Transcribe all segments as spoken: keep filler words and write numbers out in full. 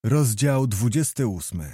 Rozdział dwudziesty ósmy.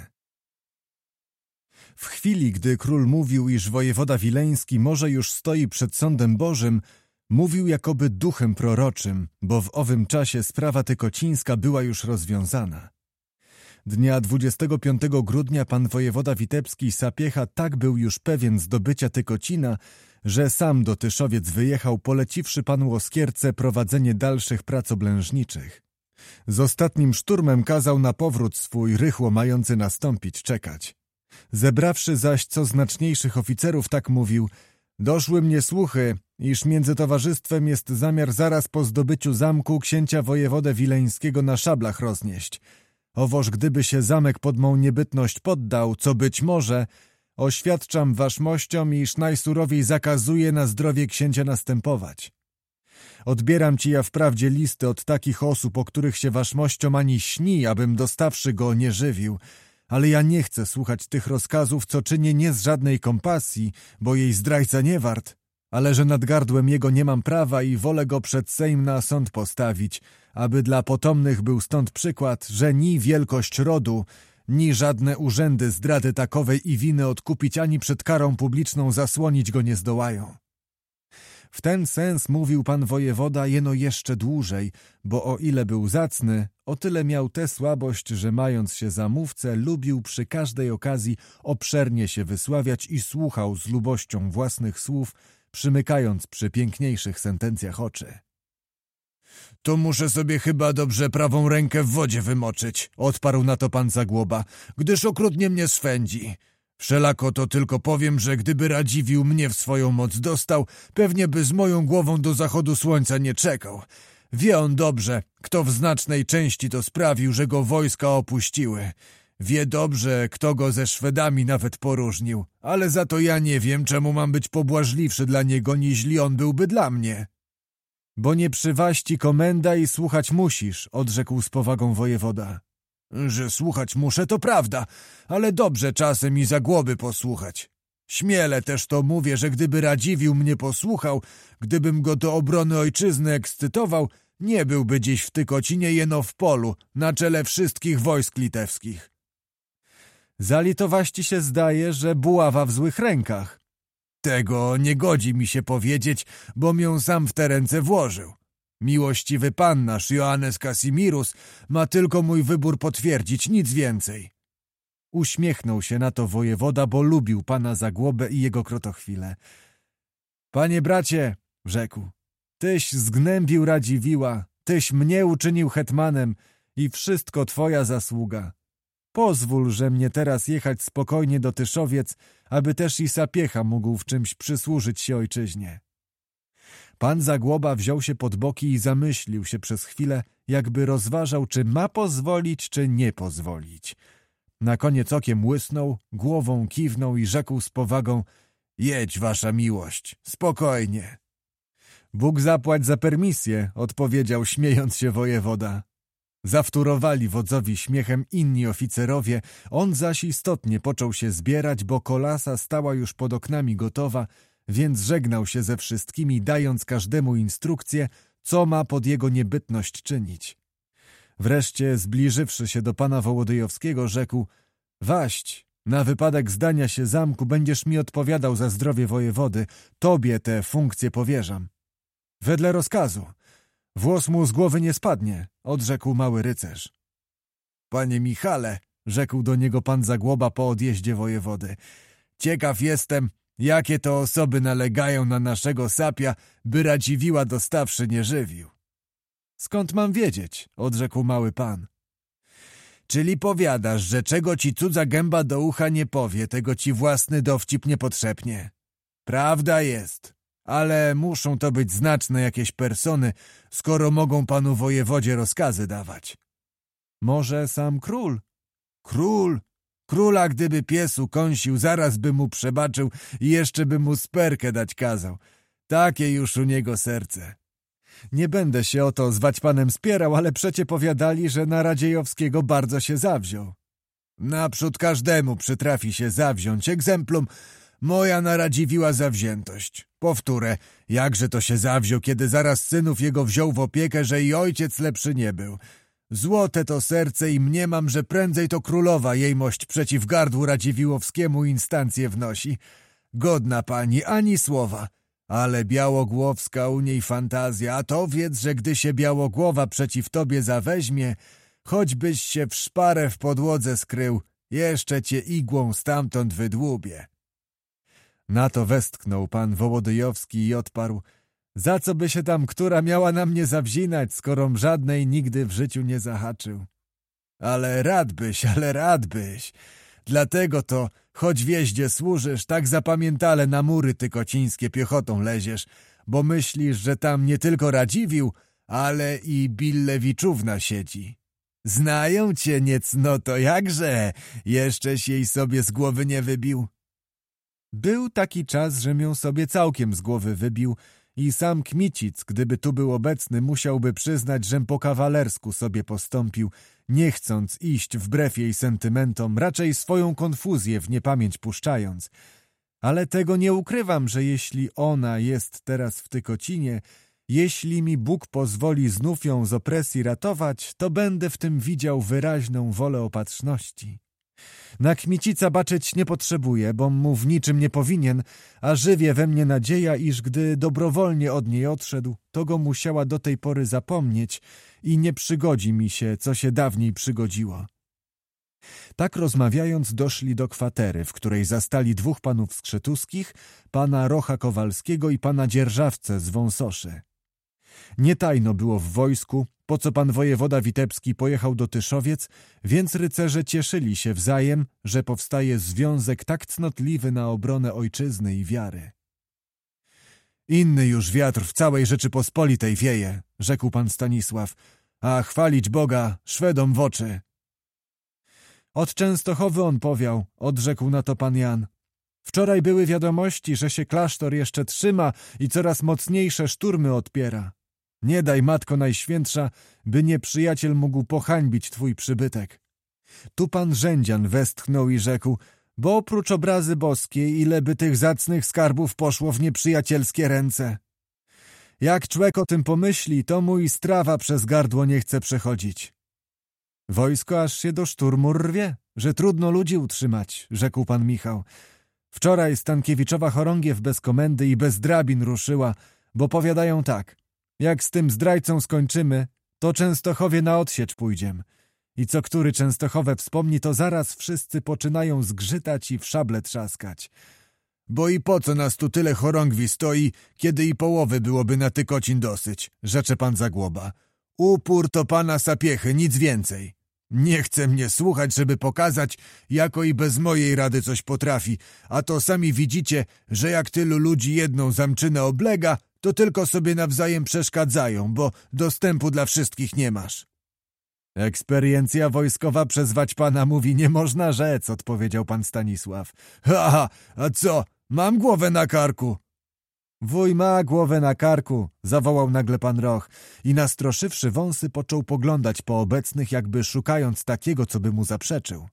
W chwili, gdy król mówił, iż wojewoda wileński może już stoi przed sądem Bożym, mówił jakoby duchem proroczym, bo w owym czasie sprawa tykocińska była już rozwiązana. Dnia dwudziestego piątego grudnia pan wojewoda witebski Sapiecha tak był już pewien zdobycia Tykocina, że sam do Tyszowiec wyjechał, poleciwszy panu Oskierce prowadzenie dalszych prac oblężniczych. Z ostatnim szturmem kazał na powrót swój, rychło mający nastąpić, czekać. Zebrawszy zaś co znaczniejszych oficerów, tak mówił: doszły mnie słuchy, iż między towarzystwem jest zamiar zaraz po zdobyciu zamku księcia wojewodę wileńskiego na szablach roznieść. Owoż gdyby się zamek pod mą niebytność poddał, co być może, oświadczam waszmościom, iż najsurowiej zakazuję na zdrowie księcia następować. Odbieram ci ja wprawdzie listy od takich osób, o których się waszmościom ani śni, abym dostawszy go nie żywił, ale ja nie chcę słuchać tych rozkazów, co czynię nie z żadnej kompasji, bo jej zdrajca nie wart, ale że nad gardłem jego nie mam prawa i wolę go przed Sejm na sąd postawić, aby dla potomnych był stąd przykład, że ni wielkość rodu, ni żadne urzędy zdrady takowej i winy odkupić, ani przed karą publiczną zasłonić go nie zdołają. W ten sens mówił pan wojewoda jeno jeszcze dłużej, bo o ile był zacny, o tyle miał tę słabość, że mając się za mówcę, lubił przy każdej okazji obszernie się wysławiać i słuchał z lubością własnych słów, przymykając przy piękniejszych sentencjach oczy. To muszę sobie chyba dobrze prawą rękę w wodzie wymoczyć, odparł na to pan Zagłoba, gdyż okrutnie mnie swędzi. Wszelako to tylko powiem, że gdyby Radziwiłł mnie w swoją moc dostał, pewnie by z moją głową do zachodu słońca nie czekał. Wie on dobrze, kto w znacznej części to sprawił, że go wojska opuściły. Wie dobrze, kto go ze Szwedami nawet poróżnił, ale za to ja nie wiem, czemu mam być pobłażliwszy dla niego, niźli on byłby dla mnie. Bo nie przywaści komenda i słuchać musisz, odrzekł z powagą wojewoda. Że słuchać muszę, to prawda, ale dobrze czasem i Zagłoby posłuchać. Śmiele też to mówię, że gdyby Radziwiłł mnie posłuchał, gdybym go do obrony ojczyzny ekscytował, nie byłby dziś w Tykocinie, jeno w polu, na czele wszystkich wojsk litewskich. Zalitowaści się zdaje, że buława w złych rękach. Tego nie godzi mi się powiedzieć, bo mię sam w te ręce włożył. Miłościwy pan nasz, Joannes Kasimirus, ma tylko mój wybór potwierdzić, nic więcej. Uśmiechnął się na to wojewoda, bo lubił pana Zagłobę i jego krotochwilę. Panie bracie, rzekł, tyś zgnębił Radziwiłła, tyś mnie uczynił hetmanem i wszystko twoja zasługa. Pozwól, że mnie teraz jechać spokojnie do Tyszowiec, aby też i Sapiecha mógł w czymś przysłużyć się ojczyźnie. Pan Zagłoba wziął się pod boki i zamyślił się przez chwilę, jakby rozważał, czy ma pozwolić, czy nie pozwolić. Na koniec okiem łysnął, głową kiwnął i rzekł z powagą: jedź, wasza miłość, spokojnie. Bóg zapłać za permisję, odpowiedział śmiejąc się wojewoda. Zawtórowali wodzowi śmiechem inni oficerowie, on zaś istotnie począł się zbierać, bo kolasa stała już pod oknami gotowa, więc żegnał się ze wszystkimi, dając każdemu instrukcję, co ma pod jego niebytność czynić. Wreszcie, zbliżywszy się do pana Wołodyjowskiego, rzekł: waść, na wypadek zdania się zamku będziesz mi odpowiadał za zdrowie wojewody, tobie tę funkcję powierzam. Wedle rozkazu. Włos mu z głowy nie spadnie, odrzekł mały rycerz. Panie Michale, rzekł do niego pan Zagłoba po odjeździe wojewody, ciekaw jestem, jakie to osoby nalegają na naszego Sapia, by Radziwiłła dostawszy nie żywił. Skąd mam wiedzieć, odrzekł mały pan. Czyli powiadasz, że czego ci cudza gęba do ucha nie powie, tego ci własny dowcip nie potrzepnie. Prawda jest, ale muszą to być znaczne jakieś persony, skoro mogą panu wojewodzie rozkazy dawać. Może sam król? Król? Króla gdyby pies ukąsił, zaraz by mu przebaczył i jeszcze by mu sperkę dać kazał. Takie już u niego serce. Nie będę się o to zwać panem spierał, ale przecie powiadali, że na Radziejowskiego bardzo się zawziął. Naprzód każdemu przytrafi się zawziąć. Egzemplum, moja na Radziwiłła zawziętość. Powtórę, jakże to się zawziął, kiedy zaraz synów jego wziął w opiekę, że i ojciec lepszy nie był. Złote to serce i mniemam, że prędzej to królowa jejmość przeciw gardłu Radziwiłłowskiemu instancję wnosi. Godna pani, ani słowa. Ale Białogłowska u niej fantazja, a to wiedz, że gdy się Białogłowa przeciw tobie zaweźmie, choćbyś się w szparę w podłodze skrył, jeszcze cię igłą stamtąd wydłubie. Na to westchnął pan Wołodyjowski i odparł: za co by się tam która miała na mnie zawzinać, skorom żadnej nigdy w życiu nie zahaczył. Ale rad byś, ale rad byś. Dlatego to, choć w jeździe służysz, tak zapamiętale na mury tykocińskie piechotą leziesz, bo myślisz, że tam nie tylko Radziwiłł, ale i Billewiczówna siedzi. Znają cię, niecnoto, jakże? Jeszcześ jej sobie z głowy nie wybił. Był taki czas, że mię sobie całkiem z głowy wybił i sam Kmicic, gdyby tu był obecny, musiałby przyznać, żem po kawalersku sobie postąpił, nie chcąc iść wbrew jej sentymentom, raczej swoją konfuzję w niepamięć puszczając. Ale tego nie ukrywam, że jeśli ona jest teraz w Tykocinie, jeśli mi Bóg pozwoli znów ją z opresji ratować, to będę w tym widział wyraźną wolę opatrzności. Na Kmicica baczyć nie potrzebuję, bo mu w niczym nie powinien, a żywie we mnie nadzieja, iż gdy dobrowolnie od niej odszedł, to go musiała do tej pory zapomnieć i nie przygodzi mi się, co się dawniej przygodziło. Tak rozmawiając doszli do kwatery, w której zastali dwóch panów skrzetuskich, pana Rocha Kowalskiego i pana Dzierżawcę z Wąsoszy. Nie tajno było w wojsku, po co pan wojewoda Witebski pojechał do Tyszowiec, więc rycerze cieszyli się wzajem, że powstaje związek tak cnotliwy na obronę ojczyzny i wiary. Inny już wiatr w całej Rzeczypospolitej wieje, rzekł pan Stanisław, a chwalić Boga Szwedom w oczy. Od Częstochowy on powiał, odrzekł na to pan Jan. Wczoraj były wiadomości, że się klasztor jeszcze trzyma i coraz mocniejsze szturmy odpiera. Nie daj, Matko Najświętsza, by nieprzyjaciel mógł pohańbić twój przybytek. Tu pan Rzędzian westchnął i rzekł, bo oprócz obrazy boskiej, ile by tych zacnych skarbów poszło w nieprzyjacielskie ręce. Jak człek o tym pomyśli, to mój strawa przez gardło nie chce przechodzić. Wojsko aż się do szturmu rwie, że trudno ludzi utrzymać, rzekł pan Michał. Wczoraj Stankiewiczowa chorągiew bez komendy i bez drabin ruszyła, bo powiadają tak, jak z tym zdrajcą skończymy, to Częstochowie na odsiecz pójdziem. I co który Częstochowę wspomni, to zaraz wszyscy poczynają zgrzytać i w szable trzaskać. Bo i po co nas tu tyle chorągwi stoi, kiedy i połowy byłoby na Tykocin dosyć, rzecze pan Zagłoba. Upór to pana Sapiechy, nic więcej. Nie chce mnie słuchać, żeby pokazać, jako i bez mojej rady coś potrafi, a to sami widzicie, że jak tylu ludzi jedną zamczynę oblega, to tylko sobie nawzajem przeszkadzają, bo dostępu dla wszystkich nie masz. Eksperiencja wojskowa przezwać pana mówi, nie można rzec, odpowiedział pan Stanisław. Ha, ha, a co, mam głowę na karku. Wuj ma głowę na karku, zawołał nagle pan Roch i nastroszywszy wąsy począł poglądać po obecnych, jakby szukając takiego, co by mu zaprzeczył.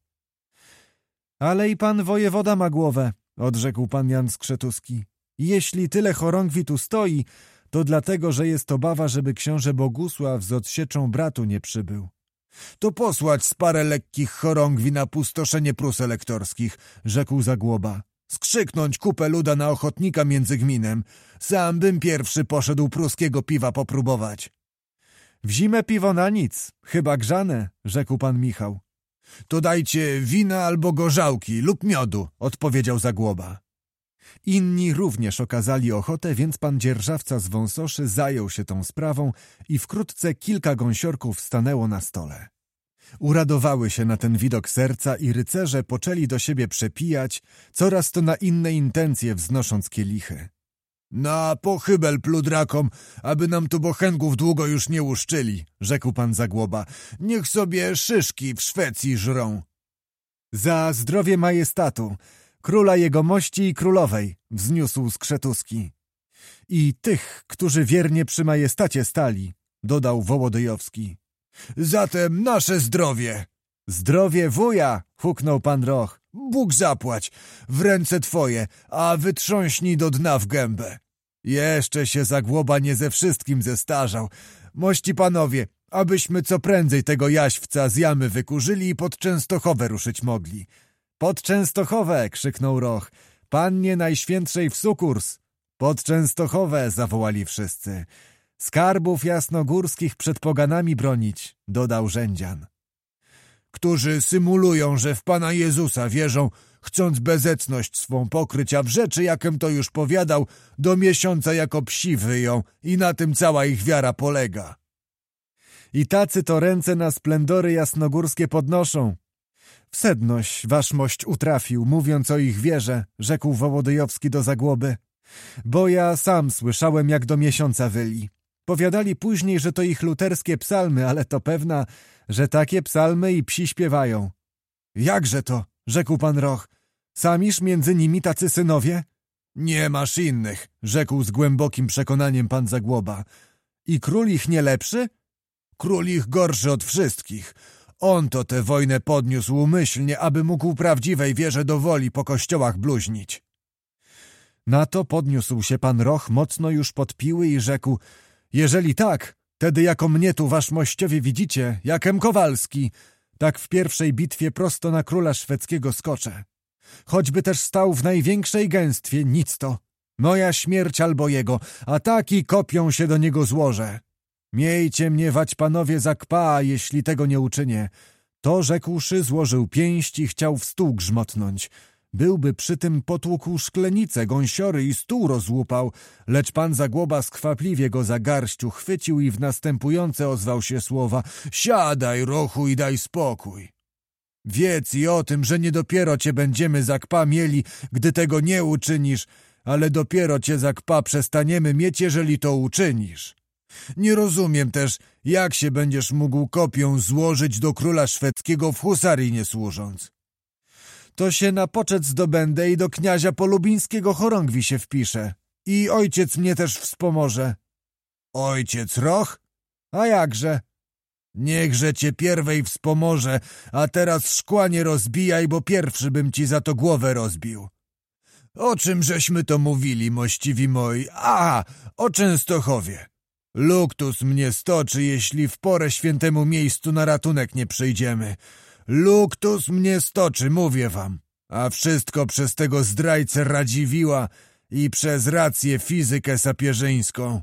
Ale i pan wojewoda ma głowę, odrzekł pan Jan Skrzetuski. Jeśli tyle chorągwi tu stoi, to dlatego, że jest obawa, żeby książę Bogusław z odsieczą bratu nie przybył. To posłać z parę lekkich chorągwi na pustoszenie Prus elektorskich, rzekł Zagłoba. Skrzyknąć kupę luda na ochotnika między gminem. Sam bym pierwszy poszedł pruskiego piwa popróbować. W zimę piwo na nic, chyba grzane, rzekł pan Michał. To dajcie wina albo gorzałki lub miodu, odpowiedział Zagłoba. Inni również okazali ochotę, więc pan dzierżawca z Wąsoszy zajął się tą sprawą i wkrótce kilka gąsiorków stanęło na stole. Uradowały się na ten widok serca i rycerze poczęli do siebie przepijać, coraz to na inne intencje wznosząc kielichy. Na pochybel pludrakom, aby nam tu bochęgów długo już nie łuszczyli, rzekł pan Zagłoba. Niech sobie szyszki w Szwecji żrą. Za zdrowie majestatu, króla jegomości i królowej, wzniósł Skrzetuski. I tych, którzy wiernie przy majestacie stali, dodał Wołodyjowski. Zatem nasze zdrowie. Zdrowie wuja, huknął pan Roch. Bóg zapłać, w ręce twoje, a wytrząśnij do dna w gębę. Jeszcze się Zagłoba nie ze wszystkim zestarzał. Mości panowie, abyśmy co prędzej tego jaśwca z jamy wykurzyli i pod Częstochowę ruszyć mogli. Pod Częstochowę! Krzyknął Roch. Pannie Najświętszej w sukurs! Pod Częstochowę! Zawołali wszyscy. Skarbów jasnogórskich przed poganami bronić, dodał Rzędzian. Którzy symulują, że w Pana Jezusa wierzą, chcąc bezecność swą pokryć, a w rzeczy, jakem to już powiadał, do miesiąca jako psi wyją i na tym cała ich wiara polega. I tacy to ręce na splendory jasnogórskie podnoszą. W sednoś waszmość utrafił, mówiąc o ich wierze, rzekł Wołodyjowski do Zagłoby. Bo ja sam słyszałem, jak do miesiąca wyli. Powiadali później, że to ich luterskie psalmy, ale to pewna, że takie psalmy i psi śpiewają. Jakże to? Rzekł pan Roch. Samiż między nimi tacy synowie? Nie masz innych, rzekł z głębokim przekonaniem pan Zagłoba. I król ich nie lepszy? Król ich gorszy od wszystkich. On to tę wojnę podniósł umyślnie, aby mógł prawdziwej wierze do woli po kościołach bluźnić. Na to podniósł się pan Roch mocno już pod piły i rzekł: jeżeli tak, tedy jako mnie tu waszmościowie widzicie, jakem Kowalski, tak w pierwszej bitwie prosto na króla szwedzkiego skoczę. Choćby też stał w największej gęstwie, nic to. Moja śmierć albo jego, a taki kopią się do niego złożę. Miejcie mnie, wać panowie, za kpa, jeśli tego nie uczynię. To rzekłszy, złożył pięść i chciał w stół grzmotnąć. Byłby przy tym potłukł szklenice, gąsiory i stół rozłupał, lecz pan Zagłoba skwapliwie go za garść uchwycił i w następujące ozwał się słowa: siadaj, Rochu, i daj spokój. Wiedz i o tym, że nie dopiero cię będziemy za kpa mieli, gdy tego nie uczynisz, ale dopiero cię za kpa przestaniemy mieć, jeżeli to uczynisz. Nie rozumiem też, jak się będziesz mógł kopią złożyć do króla szwedzkiego w husarii nie służąc. To się na poczet zdobędę i do kniazia polubińskiego chorągwi się wpiszę. I ojciec mnie też wspomoże. Ojciec Roch? A jakże? Niechże cię pierwej wspomoże, a teraz szkła nie rozbijaj, bo pierwszy bym ci za to głowę rozbił. O czym żeśmy to mówili, mościwi moi? A, o Częstochowie. Luktus mnie stoczy, jeśli w porę świętemu miejscu na ratunek nie przyjdziemy. Luktus mnie stoczy, mówię wam. A wszystko przez tego zdrajcę Radziwiła i przez rację fizykę sapieżyńską.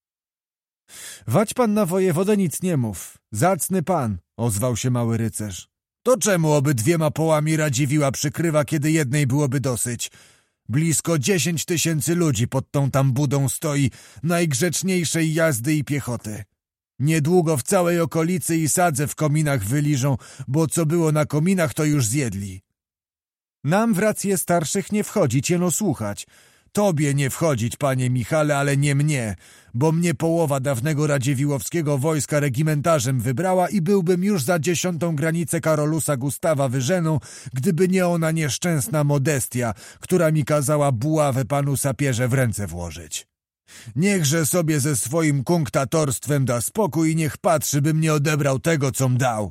Wać pan na wojewodę nic nie mów. Zacny pan, ozwał się mały rycerz. To czemu obydwiema połami Radziwiła przykrywa, kiedy jednej byłoby dosyć? Blisko dziesięć tysięcy ludzi pod tą tam budą stoi, najgrzeczniejszej jazdy i piechoty. Niedługo w całej okolicy i sadze w kominach wyliżą, bo co było na kominach, to już zjedli. Nam w rację starszych nie wchodzić, jeno słuchać. Tobie nie wchodzić, panie Michale, ale nie mnie, bo mnie połowa dawnego radziewiłowskiego wojska regimentarzem wybrała i byłbym już za dziesiątą granicę Karolusa Gustawa wyżeną, gdyby nie ona nieszczęsna Modestia, która mi kazała buławę panu sapierze w ręce włożyć. Niechże sobie ze swoim kunktatorstwem da spokój i niech patrzy, by mnie odebrał tego, com dał.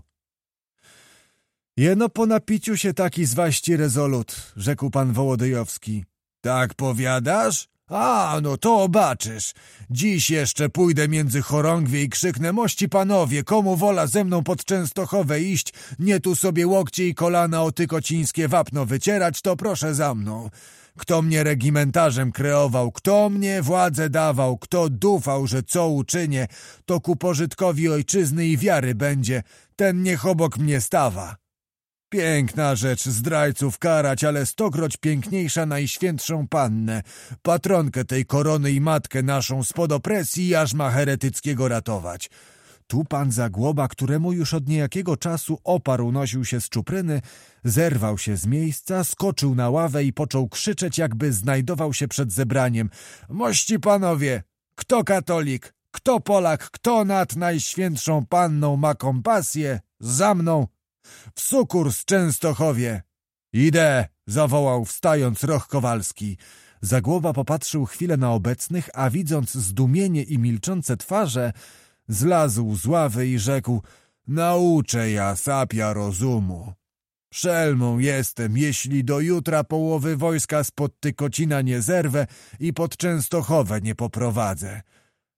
Jeno po napiciu się taki zwaści rezolut, rzekł pan Wołodyjowski. Tak powiadasz? A, no to obaczysz. Dziś jeszcze pójdę między chorągwie i krzyknę: mości panowie, komu wola ze mną pod Częstochowę iść, nie tu sobie łokcie i kolana o tykocińskie wapno wycierać, to proszę za mną. Kto mnie regimentarzem kreował, kto mnie władzę dawał, kto dufał, że co uczynię, to ku pożytkowi ojczyzny i wiary będzie, ten niech obok mnie stawa. Piękna rzecz zdrajców karać, ale stokroć piękniejsza Najświętszą Pannę, patronkę tej korony i matkę naszą spod opresji jarzma heretyckiego ratować. Tu pan Zagłoba, któremu już od niejakiego czasu opar unosił się z czupryny, zerwał się z miejsca, skoczył na ławę i począł krzyczeć, jakby znajdował się przed zebraniem. Mości panowie, kto katolik, kto Polak, kto nad Najświętszą Panną ma kompasję, za mną! W sukurs Częstochowie! Idę! Zawołał wstając Roch Kowalski. Zagłoba popatrzył chwilę na obecnych, a widząc zdumienie i milczące twarze, zlazł z ławy i rzekł: nauczę ja sapia rozumu. Szelmą jestem, jeśli do jutra połowy wojska spod Tykocina nie zerwę i pod Częstochowę nie poprowadzę.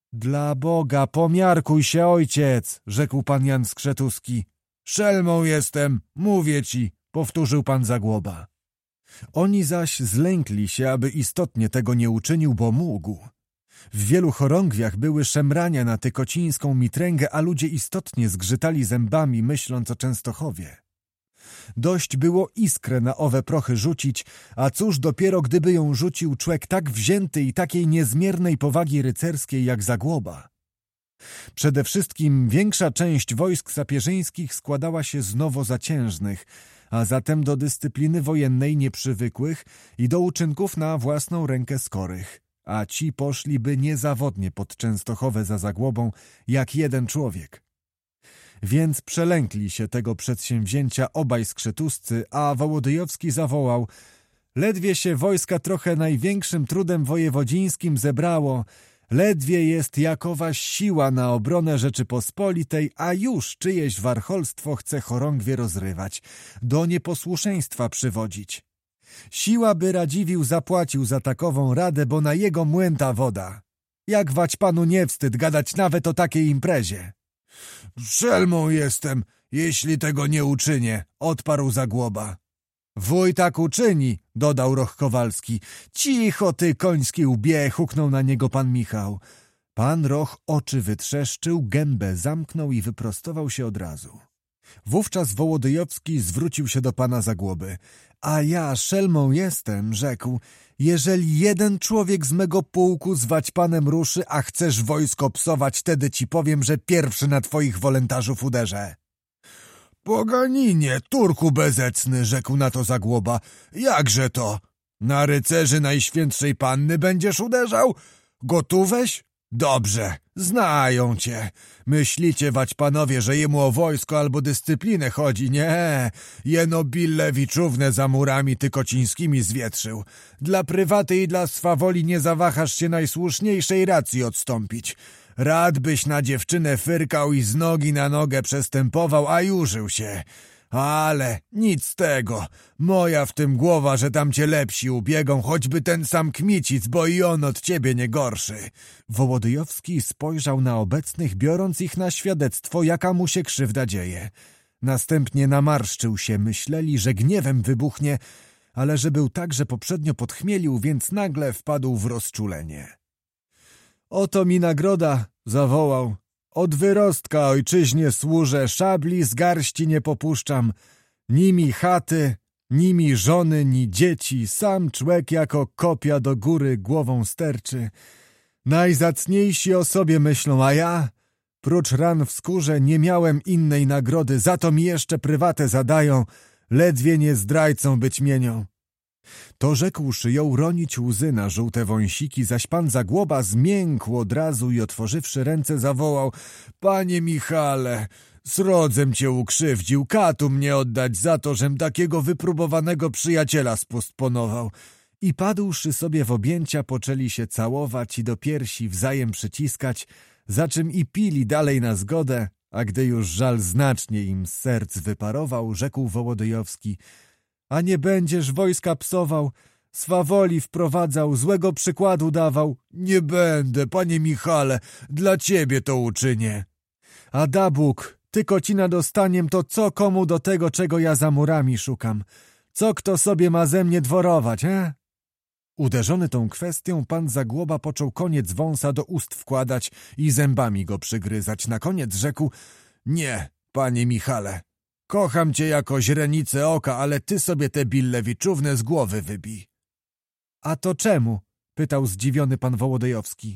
Dla Boga, pomiarkuj się, ojciec, rzekł pan Jan Skrzetuski. Szelmą jestem, mówię ci, powtórzył pan Zagłoba. Oni zaś zlękli się, aby istotnie tego nie uczynił, bo mógł. W wielu chorągwiach były szemrania na tykocińską mitręgę, a ludzie istotnie zgrzytali zębami, myśląc o Częstochowie. Dość było iskrę na owe prochy rzucić, a cóż dopiero gdyby ją rzucił człek tak wzięty i takiej niezmiernej powagi rycerskiej jak Zagłoba. Przede wszystkim większa część wojsk sapieżyńskich składała się z nowozaciężnych, a zatem do dyscypliny wojennej nieprzywykłych i do uczynków na własną rękę skorych, a ci poszliby niezawodnie pod Częstochowę za Zagłobą jak jeden człowiek. Więc przelękli się tego przedsięwzięcia obaj skrzetuscy, a Wołodyjowski zawołał: ledwie się wojska trochę największym trudem wojewodzińskim zebrało, ledwie jest jakowa siła na obronę Rzeczypospolitej, a już czyjeś warcholstwo chce chorągwie rozrywać, do nieposłuszeństwa przywodzić. Siła by Radziwiłł zapłacił za takową radę, bo na jego młyn ta woda. Jak wać panu nie wstyd gadać nawet o takiej imprezie? Szelmą jestem, jeśli tego nie uczynię, odparł Zagłoba. Wuj tak uczyni, dodał Roch Kowalski. Cicho ty, koński łbie, huknął na niego pan Michał. Pan Roch oczy wytrzeszczył, gębę zamknął i wyprostował się od razu. Wówczas Wołodyjowski zwrócił się do pana Zagłoby. A ja szelmą jestem, rzekł, jeżeli jeden człowiek z mego pułku zwać panem ruszy, a chcesz wojsko psować, wtedy ci powiem, że pierwszy na twoich wolontarzów uderzę. Poganinie, Turku bezecny, rzekł na to Zagłoba. Jakże to? Na rycerzy Najświętszej Panny będziesz uderzał? Gotóweś? Dobrze, znają cię. Myślicie, wać panowie, że jemu o wojsko albo dyscyplinę chodzi? Nie, jeno Billewiczówne za murami tykocińskimi zwietrzył. Dla prywaty i dla swawoli nie zawahasz się najsłuszniejszej racji odstąpić. Rad byś na dziewczynę fyrkał i z nogi na nogę przestępował, a jużył się. Ale nic z tego. Moja w tym głowa, że tam cię lepsi ubiegą, choćby ten sam Kmicic, bo i on od ciebie nie gorszy. Wołodyjowski spojrzał na obecnych, biorąc ich na świadectwo, jaka mu się krzywda dzieje. Następnie namarszczył się, myśleli, że gniewem wybuchnie, ale że był tak, że poprzednio podchmielił, więc nagle wpadł w rozczulenie. Oto mi nagroda, zawołał. Od wyrostka ojczyźnie służę, szabli z garści nie popuszczam. Ni mi chaty, ni mi żony, ni dzieci, sam człek jako kopia do góry głową sterczy. Najzacniejsi o sobie myślą, a ja, prócz ran w skórze, nie miałem innej nagrody, za to mi jeszcze prywatę zadają, ledwie nie zdrajcą być mienią. To rzekłszy, jął ronić łzy na żółte wąsiki, zaś pan Zagłoba zmiękł od razu i otworzywszy ręce zawołał: Panie Michale, srodzem cię ukrzywdził, katu mnie oddać za to, żem takiego wypróbowanego przyjaciela spostponował. I padłszy sobie w objęcia, poczęli się całować i do piersi wzajem przyciskać, za czym i pili dalej na zgodę, a gdy już żal znacznie im z serc wyparował, rzekł Wołodyjowski: a nie będziesz wojska psował, swawoli wprowadzał, złego przykładu dawał. Nie będę, panie Michale, dla ciebie to uczynię. A da Bóg, tykocina dostaniem, to co komu do tego, czego ja za murami szukam? Co kto sobie ma ze mnie dworować, he? Uderzony tą kwestią, pan Zagłoba począł koniec wąsa do ust wkładać i zębami go przygryzać. Na koniec rzekł: nie, panie Michale. Kocham cię jako źrenicę oka, ale ty sobie te Billewiczówne z głowy wybij. A to czemu? Pytał zdziwiony pan Wołodyjowski.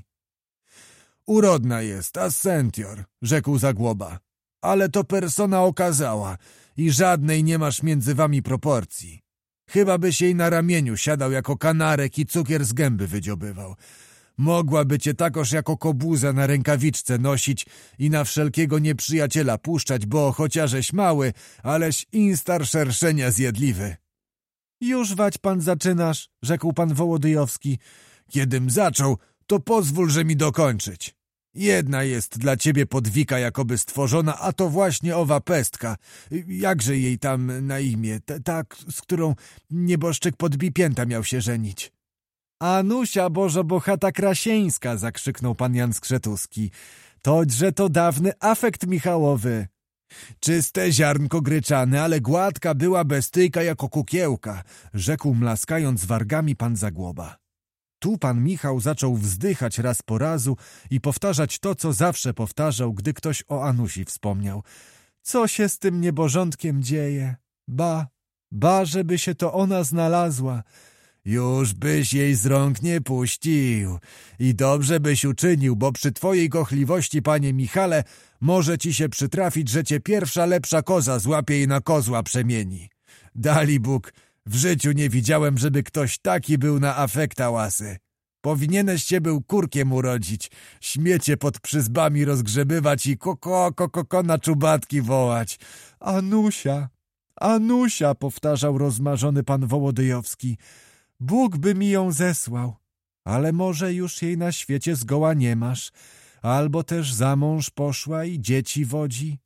Urodna jest, a sentior, rzekł Zagłoba. Ale to persona okazała i żadnej nie masz między wami proporcji. Chyba byś jej na ramieniu siadał jako kanarek i cukier z gęby wydziobywał. Mogłaby cię takoż jako kobuza na rękawiczce nosić i na wszelkiego nieprzyjaciela puszczać, bo chociażeś mały, aleś instar szerszenia zjedliwy. Już wać pan zaczynasz, rzekł pan Wołodyjowski. Kiedym zaczął, to pozwól, że mi dokończyć. Jedna jest dla ciebie podwika jakoby stworzona, a to właśnie owa pestka. Jakże jej tam na imię, ta, ta z którą nieboszczyk pod Bipięta miał się żenić. Anusia Bożobochata Krasieńska, zakrzyknął pan Jan Skrzetuski. Toćże to dawny afekt Michałowy. Czyste ziarnko gryczane, ale gładka była bestyjka jako kukiełka, rzekł mlaskając wargami pan Zagłoba. Tu pan Michał zaczął wzdychać raz po razu i powtarzać to, co zawsze powtarzał, gdy ktoś o Anusi wspomniał. Co się z tym nieborządkiem dzieje? Ba, ba, żeby się to ona znalazła. Już byś jej z rąk nie puścił. I dobrze byś uczynił, bo przy twojej kochliwości, panie Michale, może ci się przytrafić, że cię pierwsza lepsza koza złapie i na kozła przemieni. Dali Bóg, w życiu nie widziałem, żeby ktoś taki był na afekta łasy. Powinieneś się był kurkiem urodzić, śmiecie pod przyzbami rozgrzebywać i koko, koko na czubatki wołać. Anusia, Anusia, powtarzał rozmarzony pan Wołodyjowski. Bóg by mi ją zesłał, ale może już jej na świecie zgoła nie masz, albo też za mąż poszła i dzieci wodzi.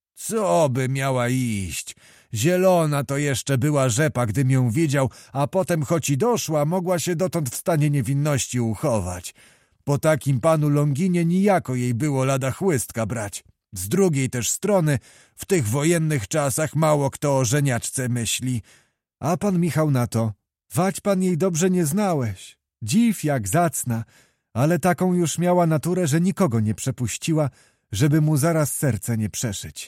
Co by miała iść? Zielona to jeszcze była rzepa, gdym ją widział, a potem choć i doszła, mogła się dotąd w stanie niewinności uchować. Po takim panu Longinie nijako jej było lada chłystka brać. Z drugiej też strony, w tych wojennych czasach mało kto o żeniaczce myśli. A pan Michał na to: wać pan jej dobrze nie znałeś. Dziw jak zacna, ale taką już miała naturę, że nikogo nie przepuściła, żeby mu zaraz serce nie przeszyć.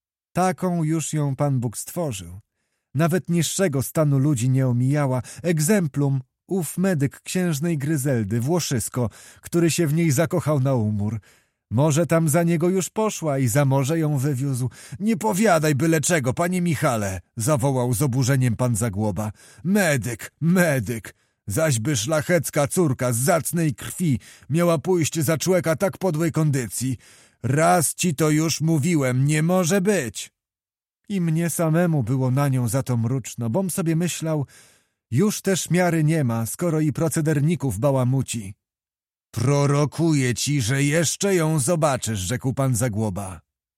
Taką już ją Pan Bóg stworzył. Nawet niższego stanu ludzi nie omijała. Egzemplum, ów medyk księżnej Gryzeldy, Włoszysko, który się w niej zakochał na umór. Może tam za niego już poszła i za morze ją wywiózł. Nie powiadaj byle czego, panie Michale, zawołał z oburzeniem pan Zagłoba. Medyk, medyk, zaś by szlachecka córka z zacnej krwi miała pójść za człeka tak podłej kondycji. Raz ci to już mówiłem, nie może być. I mnie samemu było na nią za to mruczno, bom sobie myślał, już też miary nie ma, skoro i procederników bałamuci. Prorokuję ci, że jeszcze ją zobaczysz, rzekł pan Zagłoba.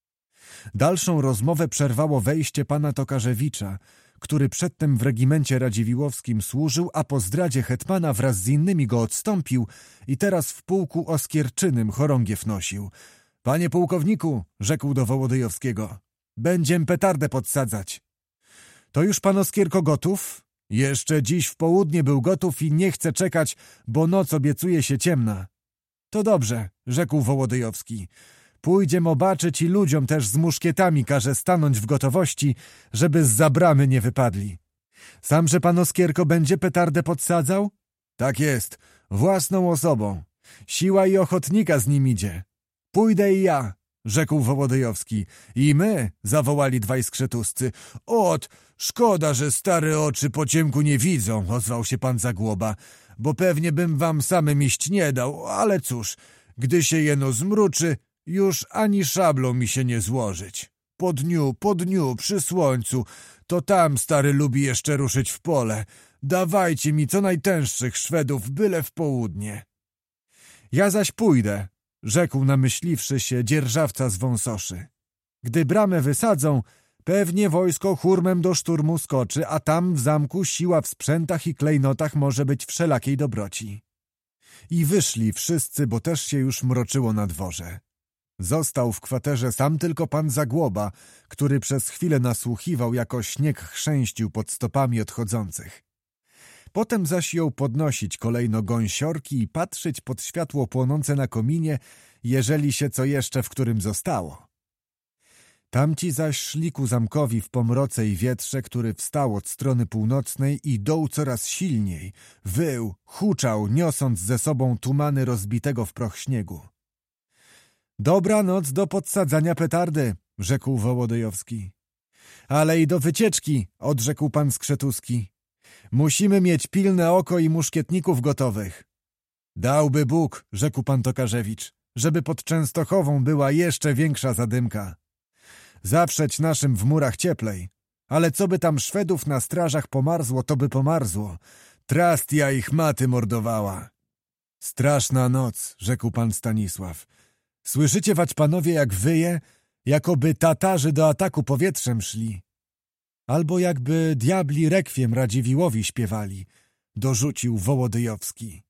Dalszą rozmowę przerwało wejście pana Tokarzewicza, który przedtem w regimencie radziwiłłowskim służył, a po zdradzie hetmana wraz z innymi go odstąpił i teraz w pułku Oskierczynym chorągiew nosił. Panie pułkowniku, rzekł do Wołodyjowskiego, będziem petardę podsadzać. To już pan Oskierko gotów? Jeszcze dziś w południe był gotów i nie chce czekać, bo noc obiecuje się ciemna. To dobrze, rzekł Wołodyjowski. Pójdziem obaczyć i ludziom też z muszkietami każe stanąć w gotowości, żeby zza bramy nie wypadli. Samże pan Oskierko będzie petardę podsadzał? Tak jest, własną osobą. Siła i ochotnika z nim idzie. Pójdę i ja, rzekł Wołodyjowski. I my, zawołali dwaj skrzetuscy. Ot, szkoda, że stare oczy po ciemku nie widzą, ozwał się pan Zagłoba, bo pewnie bym wam samym iść nie dał, ale cóż, gdy się jeno zmruczy, już ani szablą mi się nie złożyć. Po dniu, po dniu, przy słońcu, to tam stary lubi jeszcze ruszyć w pole. Dawajcie mi co najtęższych Szwedów, byle w południe. Ja zaś pójdę, rzekł namyśliwszy się dzierżawca z Wąsoszy. Gdy bramę wysadzą, pewnie wojsko hurmem do szturmu skoczy, a tam w zamku siła w sprzętach i klejnotach może być wszelakiej dobroci. I wyszli wszyscy, bo też się już mroczyło na dworze. Został w kwaterze sam tylko pan Zagłoba, który przez chwilę nasłuchiwał, jako śnieg chrzęścił pod stopami odchodzących. Potem zaś jął podnosić kolejno gąsiorki i patrzeć pod światło płonące na kominie, jeżeli się co jeszcze w którym zostało. Tamci zaś szli ku zamkowi w pomroce i wietrze, który wstał od strony północnej i dął coraz silniej, wył, huczał, niosąc ze sobą tumany rozbitego w proch śniegu. Dobra noc do podsadzania petardy, rzekł Wołodyjowski. Ale i do wycieczki, odrzekł pan Skrzetuski. Musimy mieć pilne oko i muszkietników gotowych. Dałby Bóg, rzekł pan Tokarzewicz, żeby pod Częstochową była jeszcze większa zadymka. Zawszeć naszym w murach cieplej, ale co by tam Szwedów na strażach pomarzło, to by pomarzło. Trastia ich maty mordowała. Straszna noc, rzekł pan Stanisław. Słyszycie, wać panowie, jak wyje, jakoby Tatarzy do ataku powietrzem szli. Albo jakby diabli rekwiem Radziwiłłowi śpiewali, dorzucił Wołodyjowski.